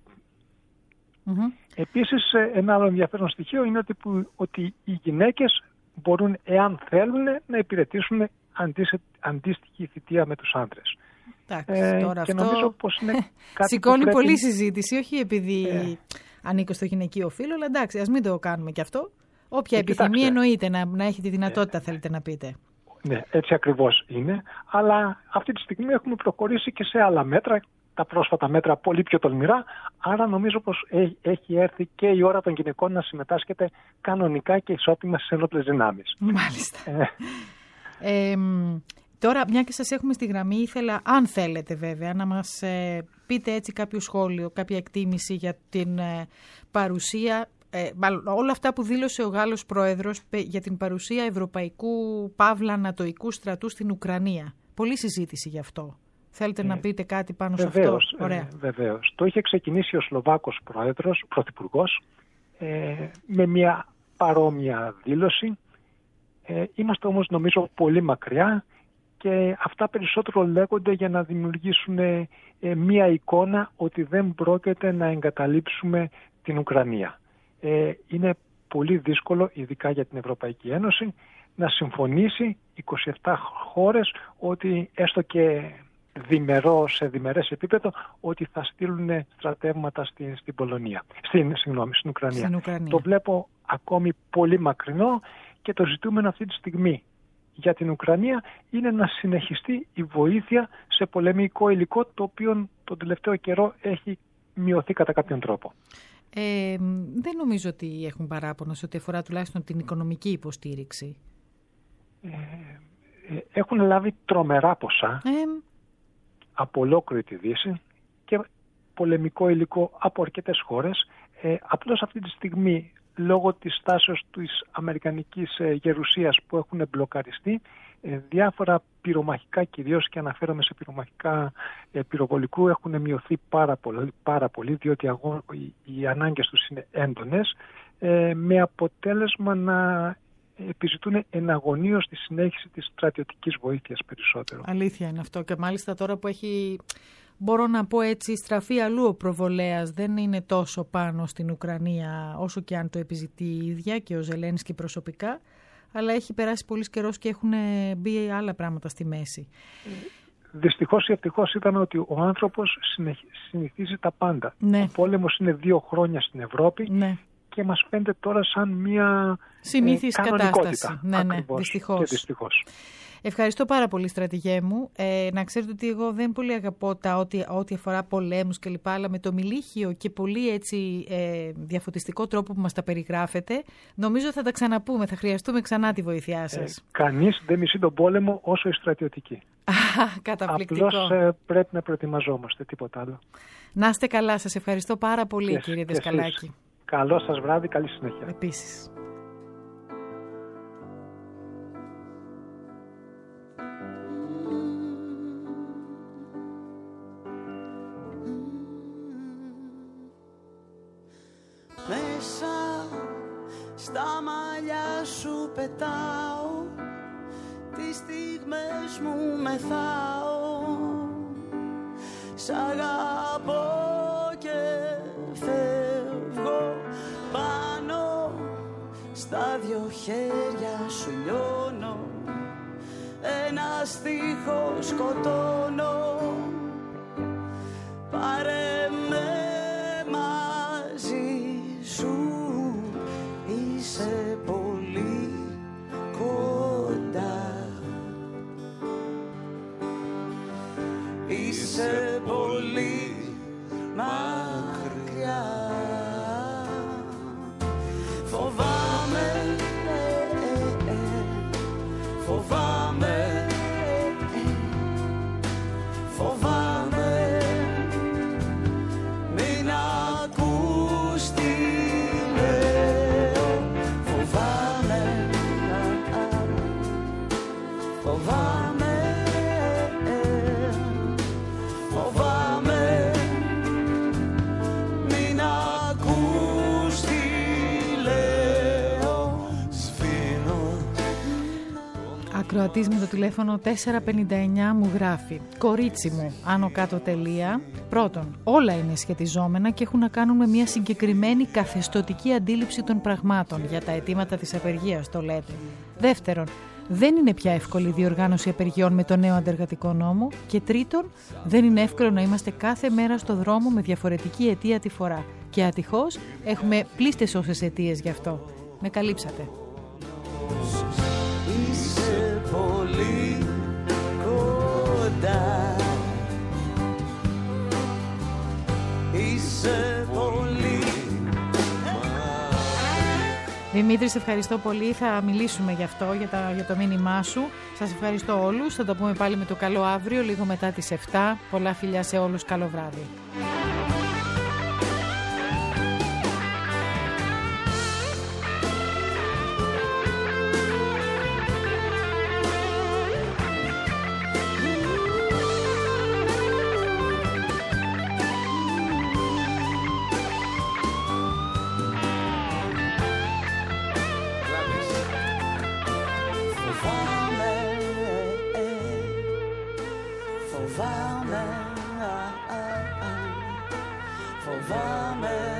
mm-hmm. Επίσης, ένα άλλο ενδιαφέρον στοιχείο είναι ότι, που, ότι οι γυναίκες μπορούν, εάν θέλουν, να υπηρετήσουν αντίστοιχη θητεία με τους άντρες. Εντάξει, ε, τώρα και αυτό νομίζω πως είναι κάτι σηκώνει πρέπει... πολλή συζήτηση, όχι επειδή ε. ανήκω στο γυναικείο φύλο, αλλά εντάξει, ας μην το κάνουμε κι αυτό. Όποια ε, επιθυμία εννοείται να, να έχει τη δυνατότητα, ε. θέλετε να πείτε. Ναι, έτσι ακριβώς είναι, αλλά αυτή τη στιγμή έχουμε προχωρήσει και σε άλλα μέτρα, τα πρόσφατα μέτρα πολύ πιο τολμηρά, άρα νομίζω πως έχει έρθει και η ώρα των γυναικών να συμμετάσχετε κανονικά και ισότιμα στις ενόπλες δυνάμεις. Μάλιστα. Ε. Ε, τώρα, μια και σας έχουμε στη γραμμή, ήθελα, αν θέλετε βέβαια, να μας ε, πείτε έτσι κάποιο σχόλιο, κάποια εκτίμηση για την ε, παρουσία... Ε, όλα αυτά που δήλωσε ο Γάλλος Πρόεδρος για την παρουσία ευρωπαϊκού παύλα νατοϊκού στρατού στην Ουκρανία. Πολλή συζήτηση γι' αυτό. Θέλετε ε, να πείτε κάτι πάνω βεβαίως, σε αυτό? Ωραία. Ε, βεβαίως. Το είχε ξεκινήσει ο Σλοβάκος Πρόεδρος, Πρωθυπουργός, ε, με μια παρόμοια δήλωση. Ε, είμαστε όμως νομίζω πολύ μακριά και αυτά περισσότερο λέγονται για να δημιουργήσουν ε, μια εικόνα ότι δεν πρόκειται να εγκαταλείψουμε την Ουκρανία. Είναι πολύ δύσκολο, ειδικά για την Ευρωπαϊκή Ένωση, να συμφωνήσει είκοσι επτά χώρες ότι έστω και διμερό, σε διμερές επίπεδο, ότι θα στείλουν στρατεύματα στην, στην Πολωνία, στην, συγγνώμη, στην Ουκρανία. στην Ουκρανία. Το βλέπω ακόμη πολύ μακρινό και το ζητούμενο αυτή τη στιγμή για την Ουκρανία είναι να συνεχιστεί η βοήθεια σε πολεμικό υλικό, το οποίο τον τελευταίο καιρό έχει μειωθεί κατά κάποιον τρόπο. Ε, δεν νομίζω ότι έχουν παράπονο σε ό,τι αφορά τουλάχιστον την οικονομική υποστήριξη. Ε, έχουν λάβει τρομερά ποσά ε, από ολόκληρη τη Δύση και πολεμικό υλικό από αρκετές χώρες. Ε, απλώς αυτή τη στιγμή, λόγω της τάσεως της αμερικανικής ε, γερουσίας που έχουν μπλοκαριστεί, ε, διάφορα πυρομαχικά, κυρίως και αναφέρομαι σε πυρομαχικά ε, πυροβολικού, έχουν μειωθεί πάρα πολύ, πάρα πολύ διότι αγώ, οι, οι ανάγκες τους είναι έντονες, ε, με αποτέλεσμα να επιζητούν εναγωνίως τη συνέχιση της στρατιωτικής βοήθειας περισσότερο. Αλήθεια είναι αυτό, και μάλιστα τώρα που έχει, μπορώ να πω έτσι, στραφεί αλλού ο προβολέας, δεν είναι τόσο πάνω στην Ουκρανία όσο και αν το επιζητεί η ίδια και ο Ζελένσκι προσωπικά, αλλά έχει περάσει πολύς καιρός και έχουν μπει άλλα πράγματα στη μέση. Δυστυχώς ή ευτυχώς ήταν ότι ο άνθρωπος συνηθίζει τα πάντα. Ναι. Ο πόλεμος είναι δύο χρόνια στην Ευρώπη, ναι, και μας φαίνεται τώρα σαν μια συνήθις ε, κατάσταση. Ναι, ναι, δυστυχώς. Και δυστυχώς. Ευχαριστώ πάρα πολύ, στρατηγέ μου. Ε, να ξέρετε ότι εγώ δεν πολύ αγαπώ τα ό,τι, ό,τι αφορά πολέμους κλπ. Αλλά με το μιλίχιο και πολύ έτσι ε, διαφωτιστικό τρόπο που μας τα περιγράφετε, νομίζω θα τα ξαναπούμε. Θα χρειαστούμε ξανά τη βοήθειά σας. Ε, κανείς δεν μισεί τον πόλεμο όσο οι στρατιωτικοί. Καταπληκτικό. Απλώς ε, πρέπει να προετοιμαζόμαστε, τίποτα άλλο. Να είστε καλά. Σας ευχαριστώ πάρα πολύ, και, κύριε Δεσκαλάκη. Καλό σας βράδυ, καλή συνέχεια. Επίσης. Μέσα στα μαλλιά σου πετάω, τις στιγμές μου μεθάω, σ' αγαπώ και φεύγω πάνω, στα δυο χέρια σου λιώνω, ένα στίχο σκοτώνω, πάρε με μαζί σου, είσαι πολύ κοντά, είσαι πολύ μακριά. Φοβάμαι, ε, ε, ε, φοβάμαι, ε, ε, φοβάμαι, μην ακούς τι λέω, φοβάμαι, α, α, φοβάμαι, ε, φοβάμαι, μην ακούς τι λέω, σβήνω. Ακροατής με το τηλέφωνο τέσσερα πενήντα εννιά μου γράφει: κορίτσι μου, άνω κάτω τελεία. Πρώτον, όλα είναι σχετιζόμενα και έχουν να κάνουν με μια συγκεκριμένη καθεστωτική αντίληψη των πραγμάτων. Για τα αιτήματα της απεργίας το λέτε. Δεύτερον, δεν είναι πια εύκολη η διοργάνωση απεργιών με το νέο αντεργατικό νόμο. Και τρίτον, δεν είναι εύκολο να είμαστε κάθε μέρα στο δρόμο με διαφορετική αιτία τη φορά. Και ατυχώς έχουμε πλήστες όσες αιτίες γι' αυτό. Με καλύψατε. Είσαι πολύ κοντά, είσαι πολύ. Δημήτρη, σε ευχαριστώ πολύ. Θα μιλήσουμε γι' αυτό, για, τα, για το μήνυμά σου. Σας ευχαριστώ όλους. Θα το πούμε πάλι με το καλό αύριο, λίγο μετά τις επτά. Πολλά φιλιά σε όλους. Καλό βράδυ. Φοβάμαι, φοβάμαι,